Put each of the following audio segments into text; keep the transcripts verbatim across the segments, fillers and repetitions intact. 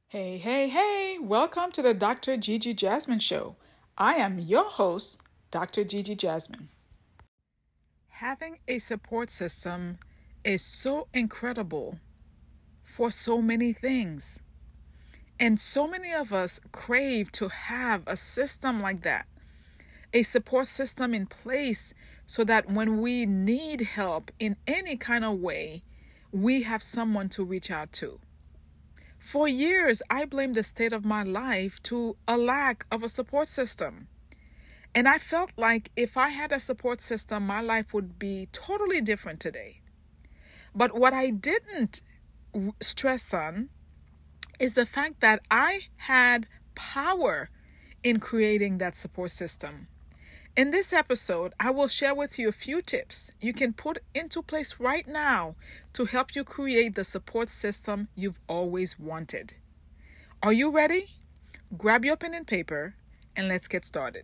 Hey, hey, hey! Welcome to the Doctor Gigi Jasmine Show. I am your host, Doctor Gigi Jasmine. Having a support system is so incredible for so many things. And so many of us crave to have a system like that, a support system in place so that when we need help in any kind of way, we have someone to reach out to. For years, I blamed the state of my life to a lack of a support system. And I felt like if I had a support system, my life would be totally different today. But what I didn't stress on is the fact that I had power in creating that support system. In this episode, I will share with you a few tips you can put into place right now to help you create the support system you've always wanted. Are you ready? Grab your pen and paper and let's get started.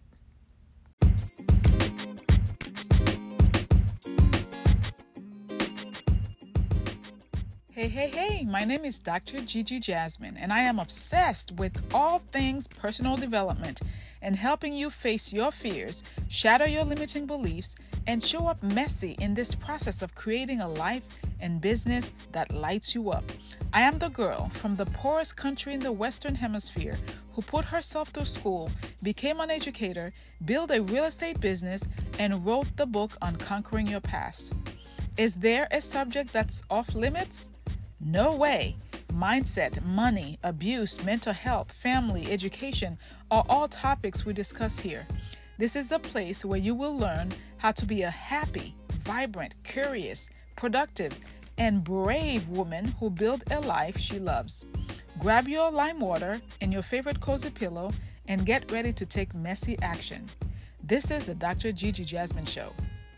Hey, hey, hey, my name is Doctor Gigi Jasmine, and I am obsessed with all things personal development and helping you face your fears, shatter your limiting beliefs, and show up messy in this process of creating a life and business that lights you up. I am the girl from the poorest country in the Western Hemisphere who put herself through school, became an educator, built a real estate business, and wrote the book on conquering your past. Is there a subject that's off limits? No way. Mindset, money, abuse, mental health, family, education are all topics we discuss here. This is the place where you will learn how to be a happy, vibrant, curious, productive, and brave woman who builds a life she loves. Grab your lime water and your favorite cozy pillow and get ready to take messy action. This is the Doctor Gigi Jasmine Show.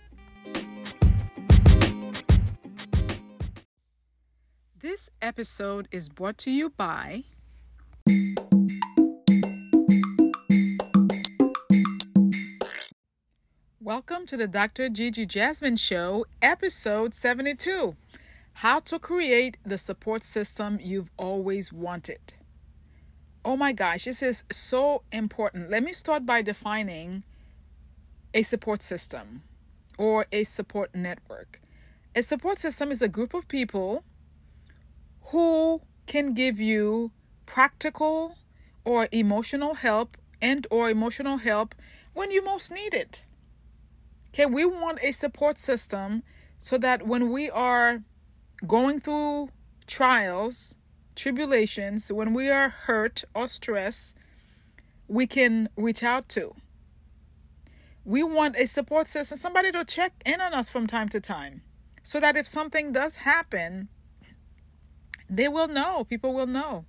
This episode is brought to you by Welcome to the Doctor Gigi Jasmine Show, episode seventy-two, How to Create the Support System You've Always Wanted. Oh my gosh, this is so important. Let me start by defining a support system or a support network. A support system is a group of people who can give you practical or emotional help and or emotional help when you most need it. Okay, we want a support system so that when we are going through trials, tribulations, when we are hurt or stressed, we can reach out to. We want a support system, somebody to check in on us from time to time, so that if something does happen, they will know, people will know.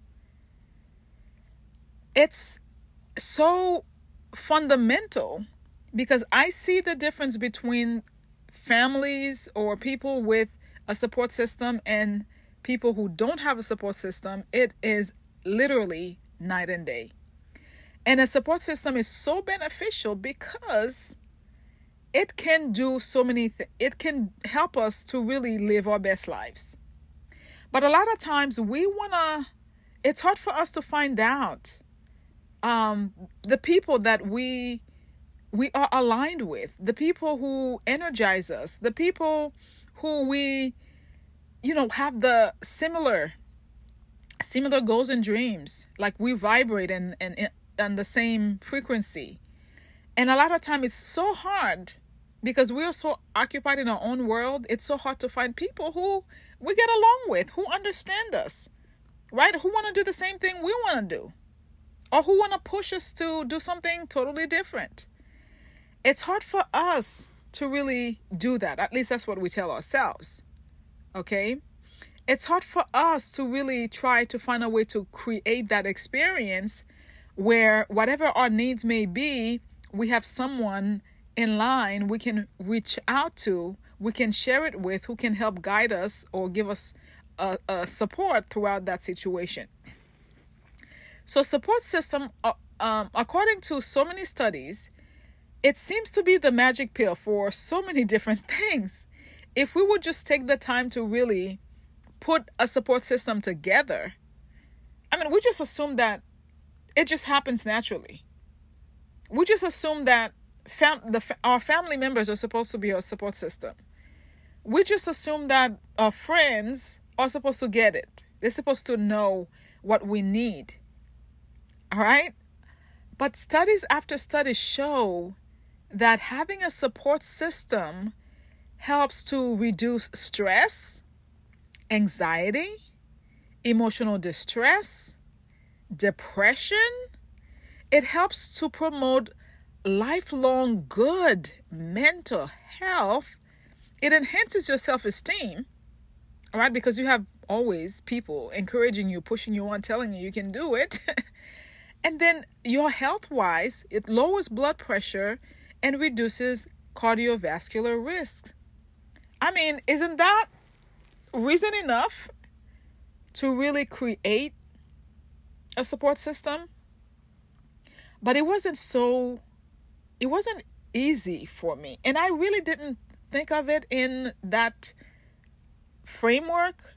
It's so fundamental because I see the difference between families or people with a support system and people who don't have a support system. It is literally night and day. And a support system is so beneficial because it can do so many things. It can help us to really live our best lives. But a lot of times we want to, it's hard for us to find out um, the people that we we are aligned with, the people who energize us, the people who we, you know, have the similar, similar goals and dreams, like we vibrate and and on the same frequency. And a lot of time it's so hard because we are so occupied in our own world. It's so hard to find people who we get along with, who understand us, right? Who want to do the same thing we want to do, or who want to push us to do something totally different. It's hard for us to really do that. At least that's what we tell ourselves, okay? It's hard for us to really try to find a way to create that experience where whatever our needs may be, we have someone in line we can reach out to, we can share it with, who can help guide us or give us a, a support throughout that situation. So support system, uh, um, according to so many studies, it seems to be the magic pill for so many different things. If we would just take the time to really put a support system together, I mean, we just assume that it just happens naturally. We just assume that fam- the our family members are supposed to be our support system. We just assume that our friends are supposed to get it. They're supposed to know what we need. All right? But studies after studies show that having a support system helps to reduce stress, anxiety, emotional distress, depression. It helps to promote lifelong good mental health. It enhances your self-esteem, all right, because you have always people encouraging you, pushing you on, telling you you can do it. And then your health-wise, it lowers blood pressure and reduces cardiovascular risks. I mean, isn't that reason enough to really create a support system? But it wasn't so, it wasn't easy for me. And I really didn't think of it in that framework.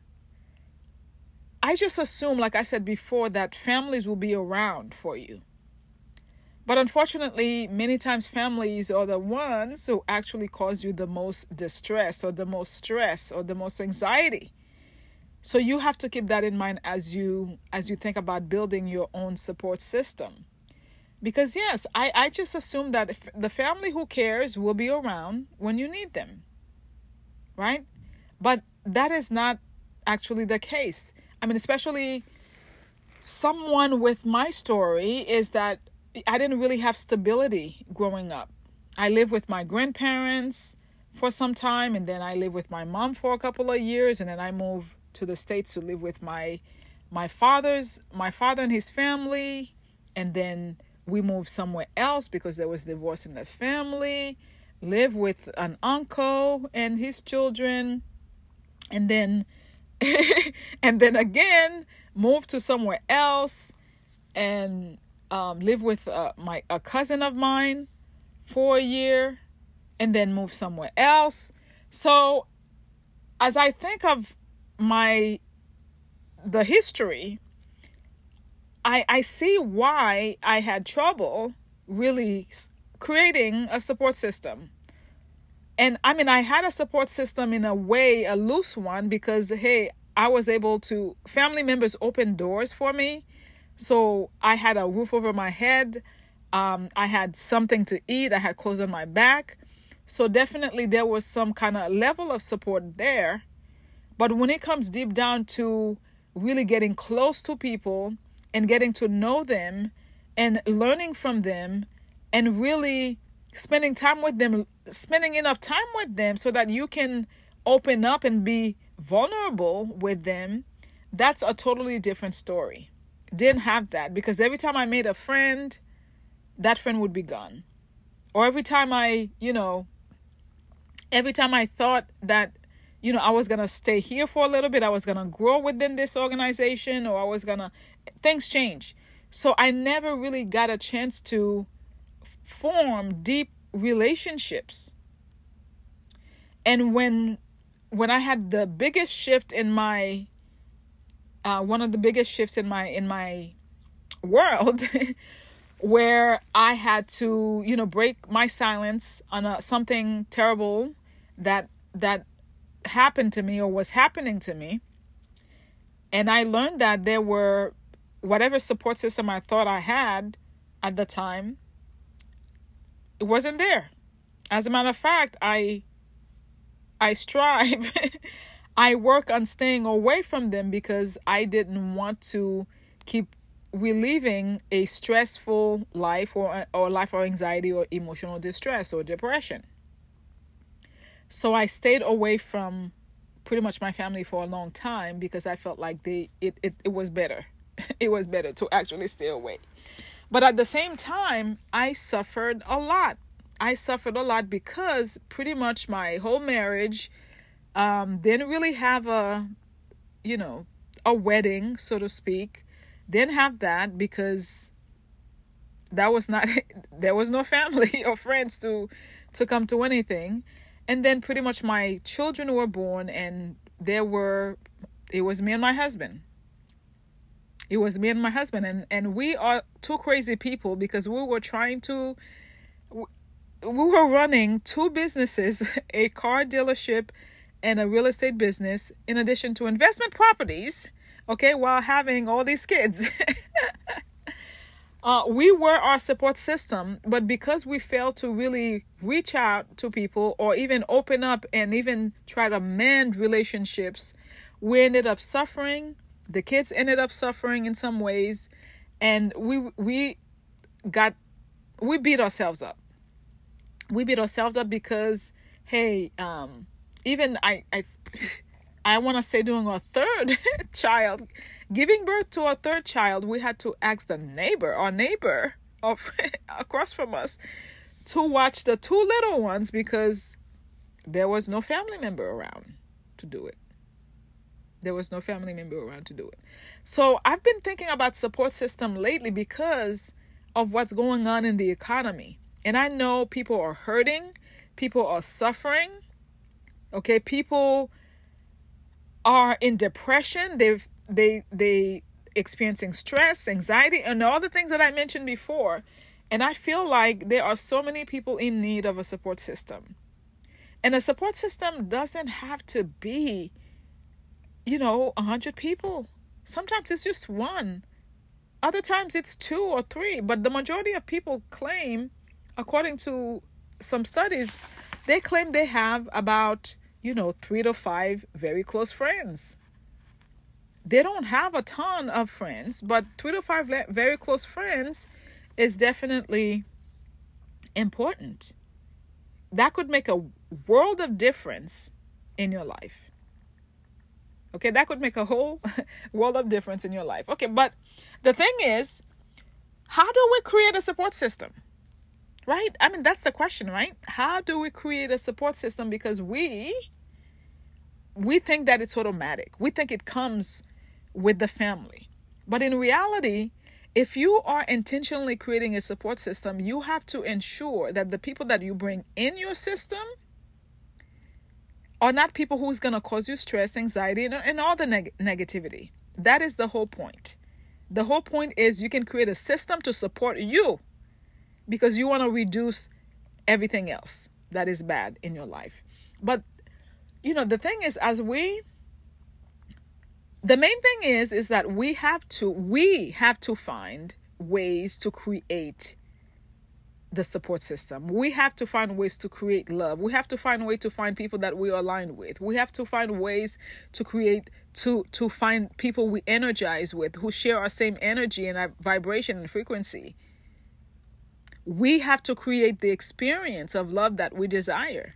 I just assume, like I said before, that families will be around for you. But unfortunately, many times families are the ones who actually cause you the most distress or the most stress or the most anxiety. So you have to keep that in mind as you as you think about building your own support system. Because yes, I, I just assume that if the family who cares will be around when you need them. Right? But that is not actually the case. I mean, especially someone with my story is that I didn't really have stability growing up. I lived with my grandparents for some time, and then I lived with my mom for a couple of years, and then I moved to the States to live with my my father's my father and his family, and then we moved somewhere else because there was divorce in the family, lived with an uncle and his children, and then and then again moved to somewhere else and um, lived with uh, my a cousin of mine for a year, and then moved somewhere else. So as I think of my the history, I I see why I had trouble really creating a support system. And I mean, I had a support system in a way, a loose one, because, hey, I was able to, family members opened doors for me. So I had a roof over my head. Um, I had something to eat. I had clothes on my back. So definitely there was some kind of level of support there. But when it comes deep down to really getting close to people and getting to know them and learning from them and really spending time with them, spending enough time with them so that you can open up and be vulnerable with them, that's a totally different story. Didn't have that, because every time I made a friend, that friend would be gone. Or every time I, you know, every time I thought that, you know, I was going to stay here for a little bit, I was going to grow within this organization, or I was going to, things change. So I never really got a chance to form deep relationships. And when when I had the biggest shift in my uh, one of the biggest shifts in my in my world, where I had to, you know, break my silence on a, something terrible that that happened to me or was happening to me, and I learned that there were whatever support system I thought I had at the time, it wasn't there. As a matter of fact, I I strive, I work on staying away from them because I didn't want to keep reliving a stressful life or or life of anxiety or emotional distress or depression. So I stayed away from pretty much my family for a long time because I felt like they it, it, it was better. It was better to actually stay away. But at the same time, I suffered a lot. I suffered a lot because pretty much my whole marriage um, didn't really have a, you know, a wedding, so to speak. Didn't have that because that was not, there was no family or friends to, to come to anything. And then pretty much my children were born, and there were, it was me and my husband. It was me and my husband, and, and we are two crazy people because we were trying to, we were running two businesses, a car dealership and a real estate business, in addition to investment properties, okay, while having all these kids. uh, we were our support system, but because we failed to really reach out to people or even open up and even try to mend relationships, we ended up suffering. The kids ended up suffering in some ways, and we we got we beat ourselves up. We beat ourselves up because, hey, um, even I I I want to say during our third child, giving birth to our third child, we had to ask the neighbor, our neighbor of, across from us, to watch the two little ones because there was no family member around to do it. There was no family member around to do it. So I've been thinking about support system lately because of what's going on in the economy. And I know people are hurting. People are suffering. Okay, people are in depression. They've they they experiencing stress, anxiety, and all the things that I mentioned before. And I feel like there are so many people in need of a support system. And a support system doesn't have to be, you know, a hundred people. Sometimes it's just one. Other times it's two or three. But the majority of people claim, according to some studies, they claim they have about, you know, three to five very close friends. They don't have a ton of friends, but three to five very close friends is definitely important. That could make a world of difference in your life. Okay, that could make a whole world of difference in your life. Okay, but the thing is, how do we create a support system? Right? I mean, that's the question, right? How do we create a support system? Because we, we think that it's automatic. We think it comes with the family. But in reality, if you are intentionally creating a support system, you have to ensure that the people that you bring in your system are not people who's going to cause you stress, anxiety, and, and all the neg- negativity. That is the whole point. The whole point is you can create a system to support you because you want to reduce everything else that is bad in your life. But, you know, the thing is, as we, the main thing is, is that we have to, we have to find ways to create the support system. We have to find ways to create love. We have to find ways to find people that we are aligned with. We have to find ways to create, to, to find people we energize with, who share our same energy and our vibration and frequency. We have to create the experience of love that we desire.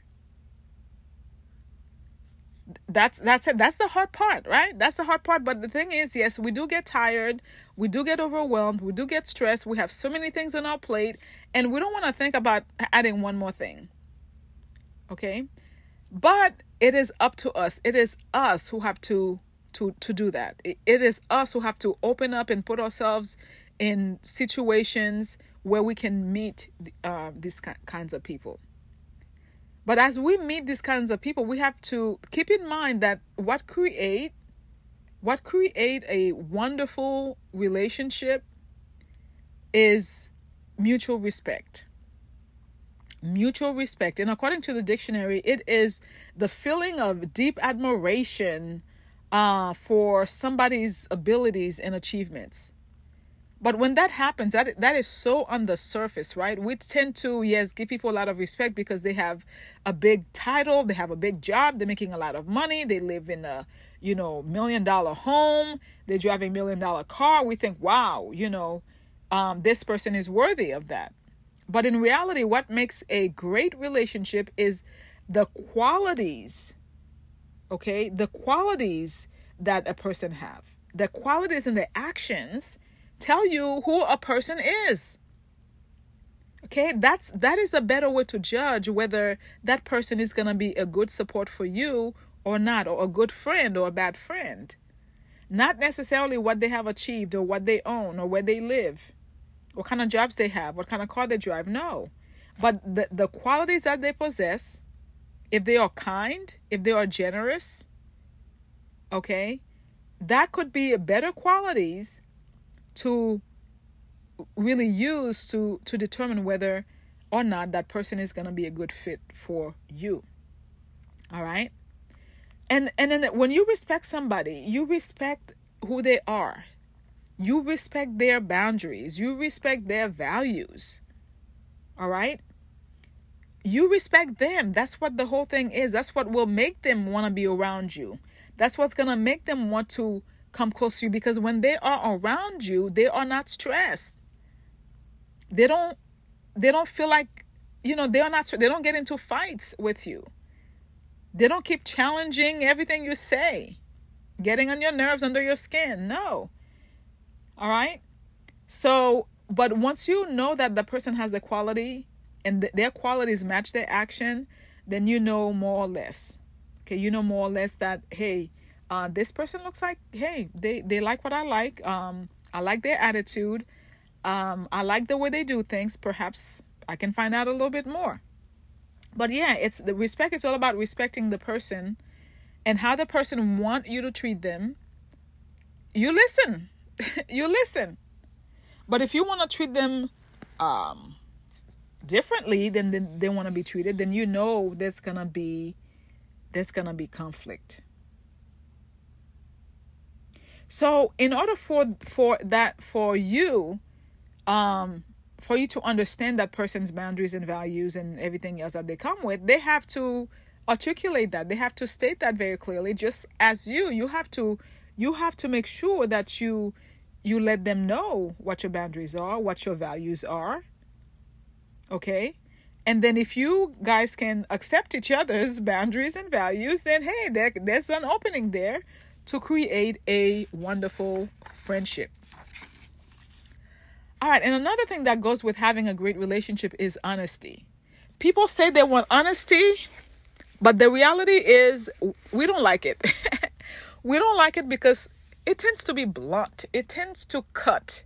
That's that's it. That's the hard part, right? That's the hard part. But the thing is, yes, we do get tired. We do get overwhelmed. We do get stressed. We have so many things on our plate. And we don't want to think about adding one more thing. Okay? But it is up to us. It is us who have to to, to do that. It, it is us who have to open up and put ourselves in situations where we can meet uh, these ki- kinds of people. But as we meet these kinds of people, we have to keep in mind that what create, what create a wonderful relationship is mutual respect. Mutual respect. And according to the dictionary, it is the feeling of deep admiration uh, for somebody's abilities and achievements. But when that happens, that that is so on the surface, right? We tend to, yes, give people a lot of respect because they have a big title, they have a big job, they're making a lot of money, they live in a, you know, million dollar home, they drive a million dollar car. We think, wow, you know, um, this person is worthy of that. But in reality, what makes a great relationship is the qualities, okay? The qualities that a person have, the qualities and the actions tell you who a person is. Okay, that's that is a better way to judge whether that person is going to be a good support for you or not, or a good friend or a bad friend. Not necessarily what they have achieved or what they own or where they live, what kind of jobs they have, what kind of car they drive. No, but the, the qualities that they possess, if they are kind, if they are generous, okay, that could be better qualities to really use to to determine whether or not that person is going to be a good fit for you. All right? And and then when you respect somebody, you respect who they are. You respect their boundaries. You respect their values. All right? You respect them. That's what the whole thing is. That's what will make them want to be around you. That's what's going to make them want to come close to you, because when they are around you, they are not stressed. They don't they don't feel like, you know, they are not they don't get into fights with you. They don't keep challenging everything you say, getting on your nerves, under your skin. No. All right? So, but once you know that the person has the quality and th- their qualities match their action, then you know more or less. Okay, you know more or less that, hey, uh, this person looks like, hey, they, they like what I like. Um, I like their attitude. Um, I like the way they do things. Perhaps I can find out a little bit more. But yeah, it's the respect. It's all about respecting the person and how the person want you to treat them. You listen. You listen. But if you want to treat them um, differently than they, they want to be treated, then you know there's gonna be there's gonna be conflict. So in order for for that for you, um, for you to understand that person's boundaries and values and everything else that they come with, they have to articulate that. They have to state that very clearly. Just as you, you have to you have to make sure that you you let them know what your boundaries are, what your values are. Okay? And then if you guys can accept each other's boundaries and values, then hey, there, there's an opening there to create a wonderful friendship. All right, and another thing that goes with having a great relationship is honesty. People say they want honesty, but the reality is we don't like it. We don't like it because it tends to be blunt. It tends to cut.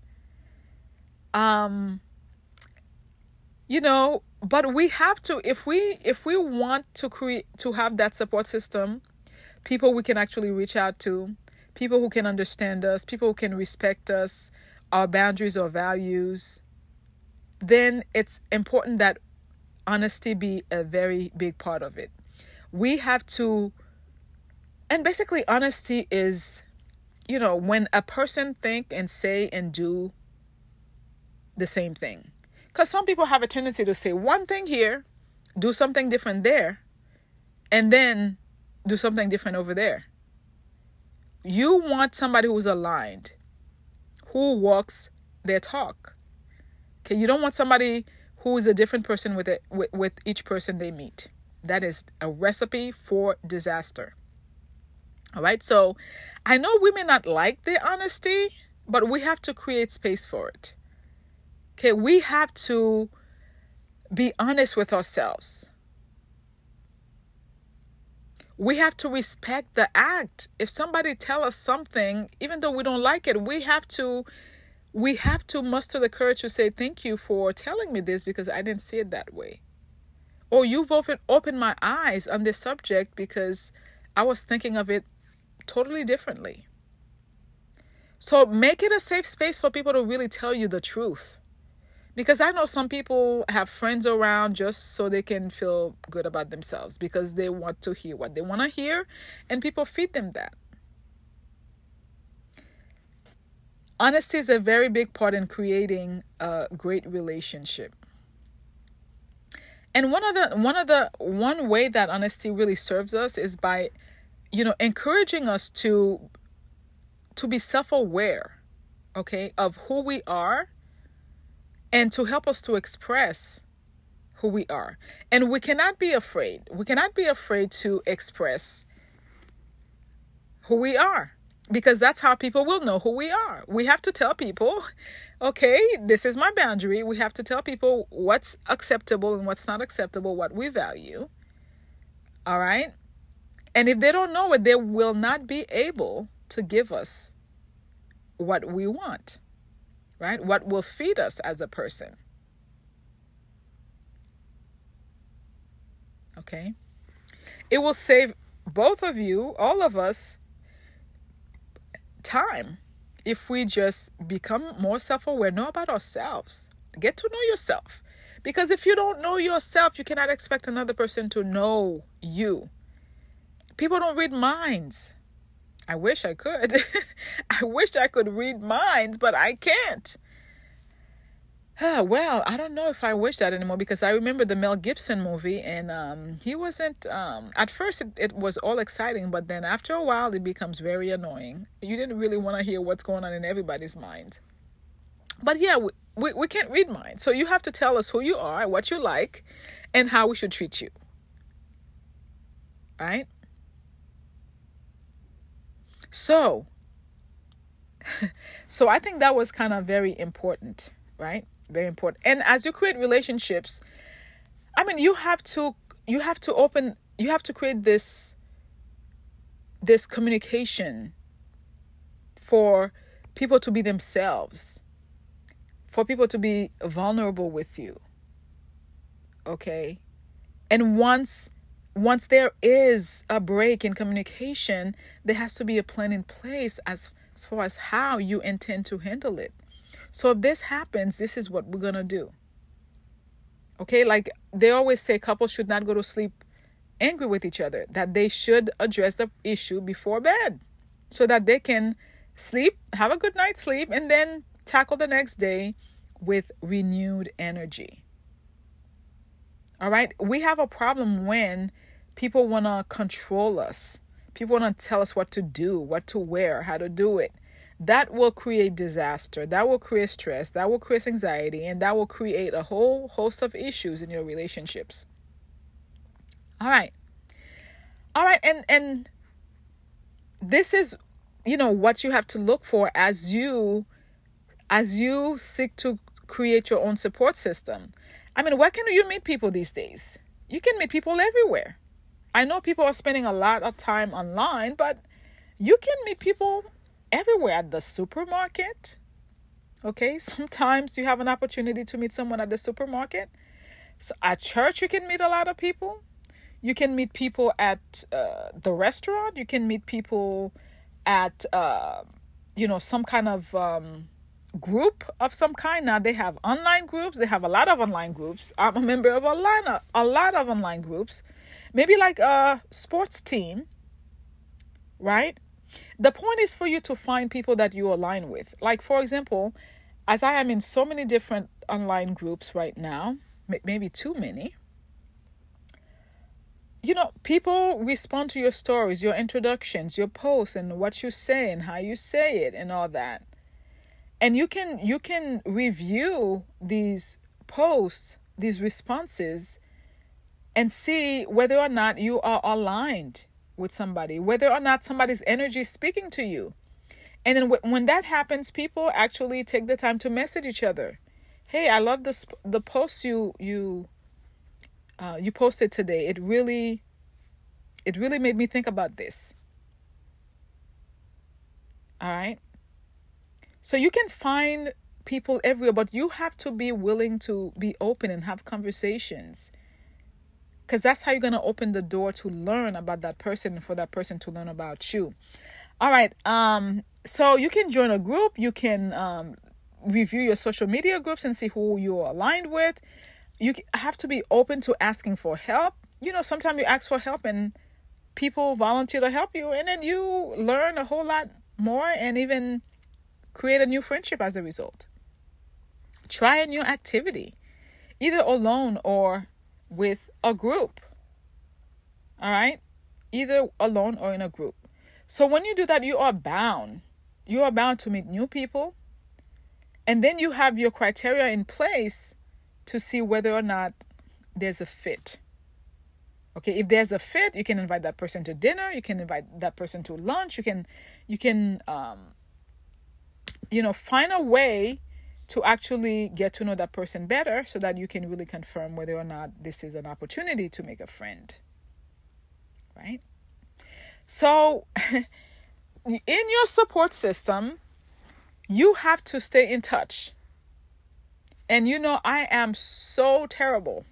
Um, you know, but we have to, if we if we want to create to have that support system, people we can actually reach out to, people who can understand us, people who can respect us, our boundaries or values, then it's important that honesty be a very big part of it. We have to, and basically honesty is, you know, when a person think and say and do the same thing. Because some people have a tendency to say one thing here, do something different there, and then do something different over there. You want somebody who's aligned, who walks their talk. Okay, you don't want somebody who is a different person with it with, with each person they meet. That is a recipe for disaster. All right, so I know we may not like the honesty, but we have to create space for it. Okay, we have to be honest with ourselves. We have to respect the act. If somebody tell us something, even though we don't like it, we have to we have to muster the courage to say, thank you for telling me this because I didn't see it that way. Or you've opened my eyes on this subject because I was thinking of it totally differently. So make it a safe space for people to really tell you the truth. Because I know some people have friends around just so they can feel good about themselves because they want to hear what they want to hear, and people feed them that. Honesty is a very big part in creating a great relationship. And one of the one of the one way that honesty really serves us is by, you know, encouraging us to to be self-aware, okay, of who we are, and to help us to express who we are. And we cannot be afraid. We cannot be afraid to express who we are, because that's how people will know who we are. We have to tell people, okay, this is my boundary. We have to tell people what's acceptable and what's not acceptable, what we value. All right? And if they don't know it, they will not be able to give us what we want, right? What will feed us as a person. Okay? It will save both of you, all of us, time. if we just become more self-aware, know about ourselves, get to know yourself. Because if you don't know yourself, you cannot expect another person to know you. People don't read minds. I wish I could. I wish I could read minds, but I can't. Uh, well, I don't know if I wish that anymore, because I remember the Mel Gibson movie, and um, he wasn't, um, at first it, it was all exciting, but then after a while it becomes very annoying. You didn't really want to hear what's going on in everybody's mind. But yeah, we, we, we can't read minds. So you have to tell us who you are, what you like, and how we should treat you. Right? So, so I think that was kind of very important, right? Very important. And as you create relationships, I mean, you have to, you have to open, you have to create this, this communication for people to be themselves, for people to be vulnerable with you. Okay. And once, once there is a break in communication, there has to be a plan in place as, as far as how you intend to handle it. So if this happens, this is what we're going to do. Okay, like they always say couples should not go to sleep angry with each other, that they should address the issue before bed so that they can sleep, have a good night's sleep, and then tackle the next day with renewed energy. All right, we have a problem when people want to control us. People want to tell us what to do, what to wear, how to do it. That will create disaster. That will create stress. That will create anxiety. And that will create a whole host of issues in your relationships. All right. All right. And, and this is, you know, what you have to look for as you, as you seek to create your own support system. I mean, where can you meet people these days? You can meet people everywhere. I know people are spending a lot of time online, but you can meet people everywhere, at the supermarket. Okay, sometimes you have an opportunity to meet someone at the supermarket. So at church, you can meet a lot of people. You can meet people at uh, the restaurant. You can meet people at, uh, you know, some kind of um, group of some kind. Now they have online groups. They have a lot of online groups. I'm a member of a lot of, a lot of online groups. Maybe like a sports team, right? The point is for you to find people that you align with. Like, for example, as I am in so many different online groups right now, maybe too many, you know, people respond to your stories, your introductions, your posts, and what you say and how you say it and all that. And you can you can review these posts, these responses, and see whether or not you are aligned with somebody, whether or not somebody's energy is speaking to you. And then w- when that happens, people actually take the time to message each other. Hey, I love the sp- the post you you uh, you posted today. It really it really made me think about this. All right. So you can find people everywhere, but you have to be willing to be open and have conversations. Because that's how you're going to open the door to learn about that person and for that person to learn about you. All right. Um, so you can join a group. You can um, review your social media groups and see who you're aligned with. You have to be open to asking for help. You know, sometimes you ask for help and people volunteer to help you. And then you learn a whole lot more and even create a new friendship as a result. Try a new activity, either alone or with a group. All right? Either alone or in a group. So when you do that, you are bound. You are bound to meet new people. And then you have your criteria in place to see whether or not there's a fit. Okay, if there's a fit, you can invite that person to dinner. You can invite that person to lunch. You can, you can, um, you know, find a way to actually get to know that person better so that you can really confirm whether or not this is an opportunity to make a friend. Right? So in your support system, you have to stay in touch. And you know, I am so terrible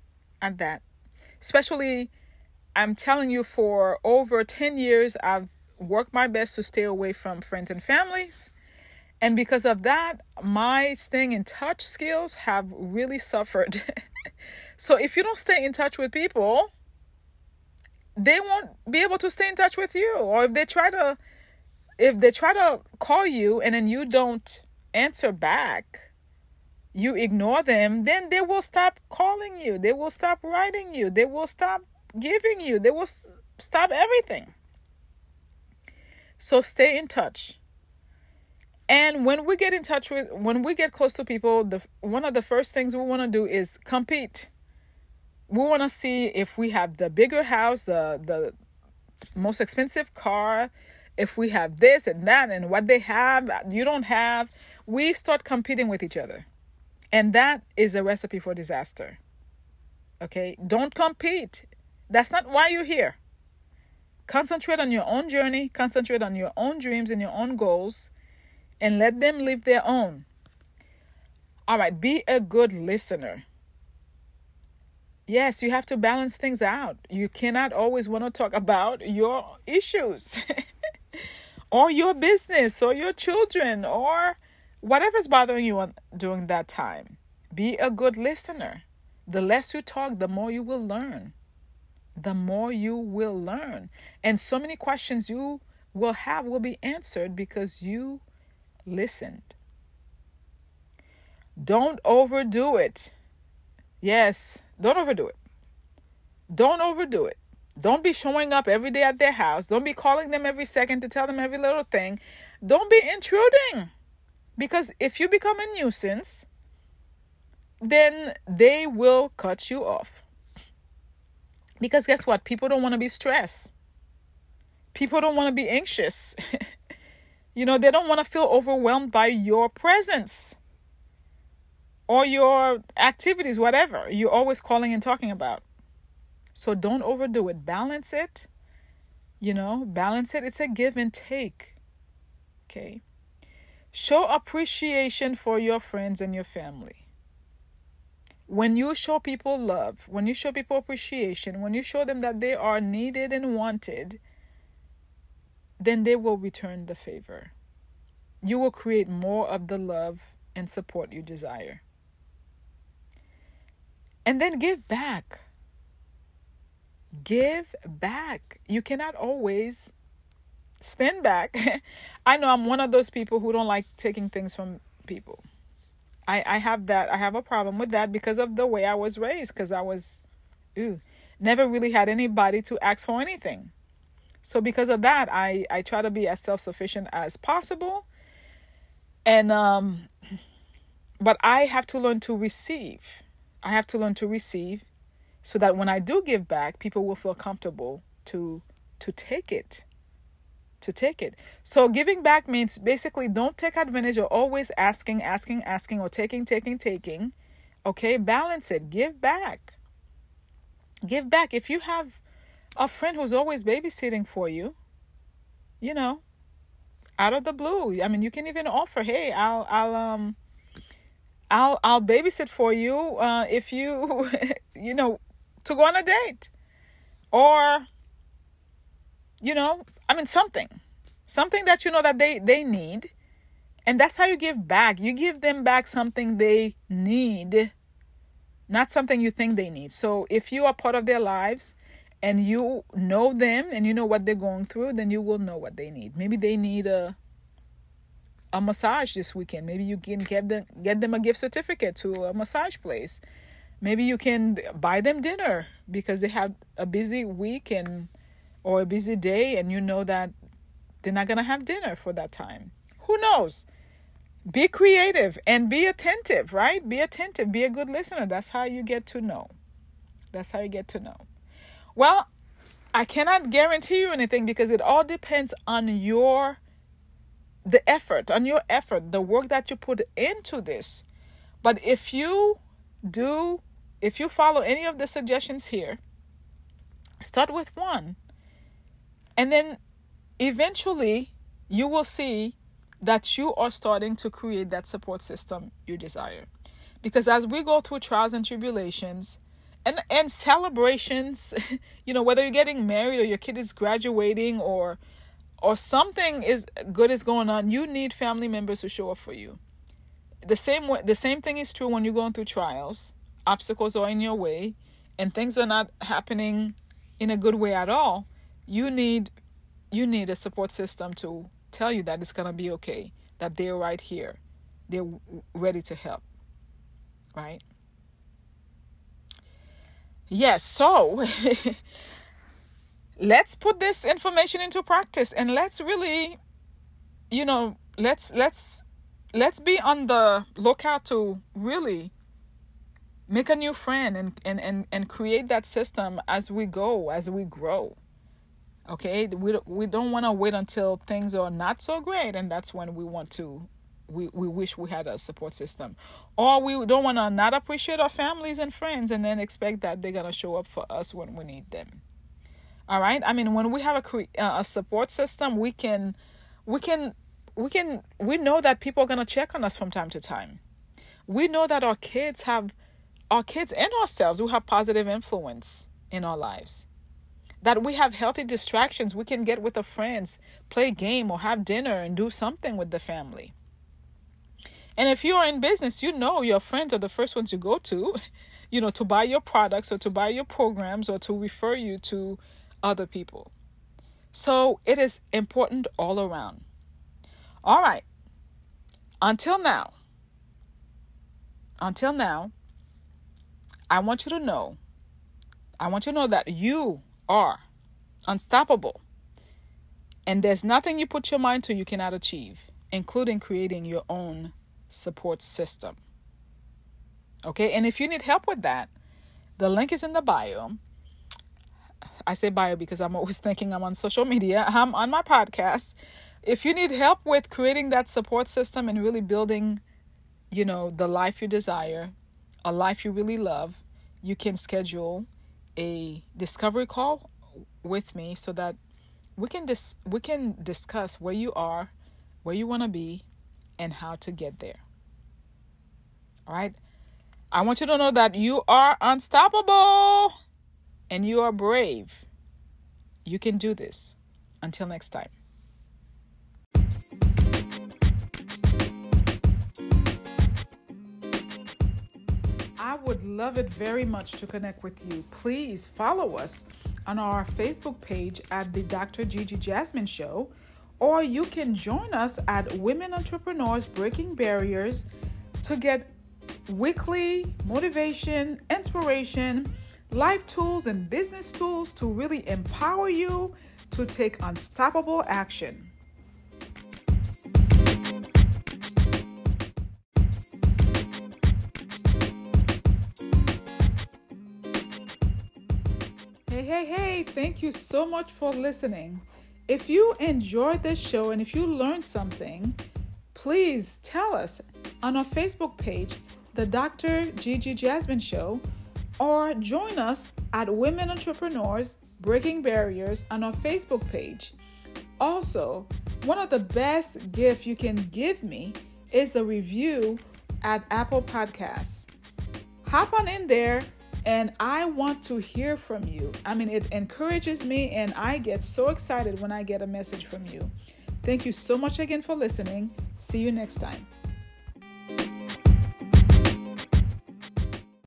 at that. Especially, I'm telling you, for over ten years, I've work my best to stay away from friends and families. And because of that, my staying in touch skills have really suffered. So if you don't stay in touch with people, they won't be able to stay in touch with you. Or if they try to, if they try to call you and then you don't answer back, you ignore them, then they will stop calling you. They will stop writing you. They will stop giving you. They will s- stop everything. So stay in touch. And when we get in touch with, when we get close to people, the one of the first things we want to do is compete. We want to see if we have the bigger house, the the most expensive car, if we have this and that, and what they have, you don't have. We start competing with each other. And that is a recipe for disaster. Okay? Don't compete. That's not why you're here. Concentrate on your own journey. Concentrate on your own dreams and your own goals. And let them live their own. All right. Be a good listener. Yes, you have to balance things out. You cannot always want to talk about your issues. Or your business. Or your children. Or whatever's bothering you on, during that time. Be a good listener. The less you talk, the more you will learn. The more you will learn. And so many questions you will have will be answered because you listened. Don't overdo it. Yes, don't overdo it. Don't overdo it. Don't be showing up every day at their house. Don't be calling them every second to tell them every little thing. Don't be intruding. Because if you become a nuisance, then they will cut you off. Because guess what? People don't want to be stressed. People don't want to be anxious. You know, they don't want to feel overwhelmed by your presence or your activities, whatever you're always calling and talking about. So don't overdo it. Balance it. You know, balance it. It's a give and take. Okay. Show appreciation for your friends and your family. When you show people love, when you show people appreciation, when you show them that they are needed and wanted, then they will return the favor. You will create more of the love and support you desire. And then give back. Give back. You cannot always stand back. I know I'm one of those people who don't like taking things from people. I, I have that. I have a problem with that because of the way I was raised. Because I was, ew, never really had anybody to ask for anything. So because of that, I, I try to be as self-sufficient as possible. And, um, but I have to learn to receive. I have to learn to receive so that when I do give back, people will feel comfortable to, to take it. To take it. So giving back means basically don't take advantage of always asking, asking, asking, or taking, taking, taking. Okay, balance it. Give back. Give back. If you have a friend who's always babysitting for you, you know, out of the blue. I mean, you can even offer, hey, I'll, I'll, um, I'll, I'll babysit for you, uh, if you, you know, to go on a date, or, you know, I mean, something, something that you know that they, they need. And that's how you give back. You give them back something they need, not something you think they need. So if you are part of their lives and you know them and you know what they're going through, then you will know what they need. Maybe they need a, a massage this weekend. Maybe you can get them, get them a gift certificate to a massage place. Maybe you can buy them dinner because they have a busy week and or a busy day, and you know that they're not going to have dinner for that time. Who knows? Be creative and be attentive, right? Be attentive. Be a good listener. That's how you get to know. That's how you get to know. Well, I cannot guarantee you anything because it all depends on your, the effort, on your effort, the work that you put into this. But if you do, if you follow any of the suggestions here, start with one. And then eventually you will see that you are starting to create that support system you desire. Because as we go through trials and tribulations and, and celebrations, you know, whether you're getting married or your kid is graduating or or something is good is going on, you need family members to show up for you. The same way, the same thing is true when you're going through trials. Obstacles are in your way and things are not happening in a good way at all. You need you need a support system to tell you that it's going to be okay, that they're right here. They're ready to help. Right? Yes, so let's put this information into practice and let's really, you know, let's let's let's be on the lookout to really make a new friend and, and, and, and create that system as we go, as we grow. Okay, we we don't want to wait until things are not so great, and that's when we want to we, we wish we had a support system. Or we don't want to not appreciate our families and friends and then expect that they're going to show up for us when we need them. All right? I mean, when we have a cre- uh, a support system, we can we can we can we know that people are going to check on us from time to time. We know that our kids have our kids and ourselves, we have positive influence in our lives. That we have healthy distractions. We can get with our friends, play a game or have dinner and do something with the family. And if you're in business, you know your friends are the first ones you go to, you know, to buy your products or to buy your programs or to refer you to other people. So it is important all around. All right. Until now, until now, I want you to know, I want you to know that you are unstoppable. And there's nothing you put your mind to you cannot achieve, including creating your own support system. Okay, and if you need help with that, the link is in the bio. I say bio because I'm always thinking I'm on social media. I'm on my podcast. If you need help with creating that support system and really building, you know, the life you desire, a life you really love, you can schedule a discovery call with me so that we can dis- we can discuss where you are, where you want to be, and how to get there. All right? I want you to know that you are unstoppable and you are brave. You can do this. Until next time. I would love it very much to connect with you. Please follow us on our Facebook page at the Doctor Gigi Jasmine Show, or you can join us at Women Entrepreneurs Breaking Barriers to get weekly motivation, inspiration, life tools, and business tools to really empower you to take unstoppable action. Hey, hey, hey, thank you so much for listening. If you enjoyed this show and if you learned something, please tell us on our Facebook page, the Doctor Gigi Jasmine Show, or join us at Women Entrepreneurs Breaking Barriers on our Facebook page. Also, one of the best gifts you can give me is a review at Apple Podcasts. Hop on in there, and I want to hear from you. I mean, it encourages me, and I get so excited when I get a message from you. Thank you so much again for listening. See you next time.